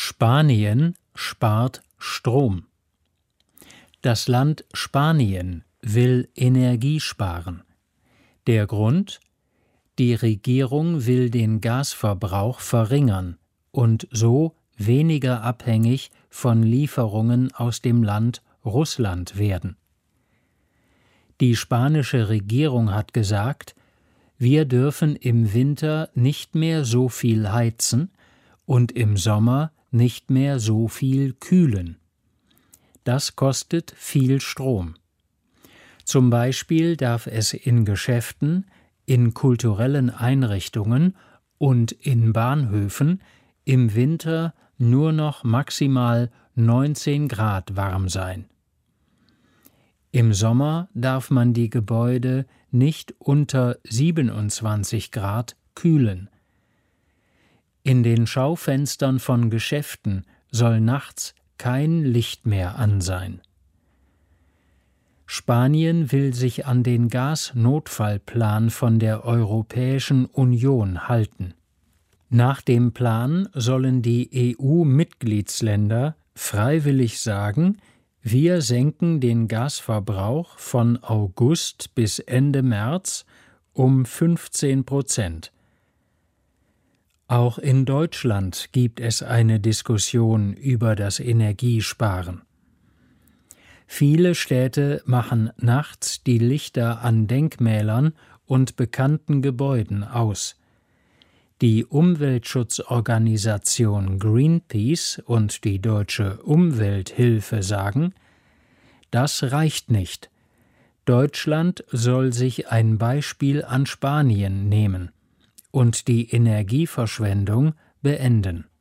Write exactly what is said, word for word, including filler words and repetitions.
Spanien spart Strom. Das Land Spanien will Energie sparen. Der Grund? Die Regierung will den Gasverbrauch verringern und so weniger abhängig von Lieferungen aus dem Land Russland werden. Die spanische Regierung hat gesagt, wir dürfen im Winter nicht mehr so viel heizen und im Sommer nicht mehr so viel kühlen. Das kostet viel Strom. Zum Beispiel darf es in Geschäften, in kulturellen Einrichtungen und in Bahnhöfen im Winter nur noch maximal neunzehn Grad warm sein. Im Sommer darf man die Gebäude nicht unter siebenundzwanzig Grad kühlen. In den Schaufenstern von Geschäften soll nachts kein Licht mehr an sein. Spanien will sich an den Gasnotfallplan von der Europäischen Union halten. Nach dem Plan sollen die E U-Mitgliedsländer freiwillig sagen, wir senken den Gasverbrauch von August bis Ende März um fünfzehn Prozent. Auch in Deutschland gibt es eine Diskussion über das Energiesparen. Viele Städte machen nachts die Lichter an Denkmälern und bekannten Gebäuden aus. Die Umweltschutzorganisation Greenpeace und die Deutsche Umwelthilfe sagen, das reicht nicht. Deutschland soll sich ein Beispiel an Spanien nehmen und die Energieverschwendung beenden.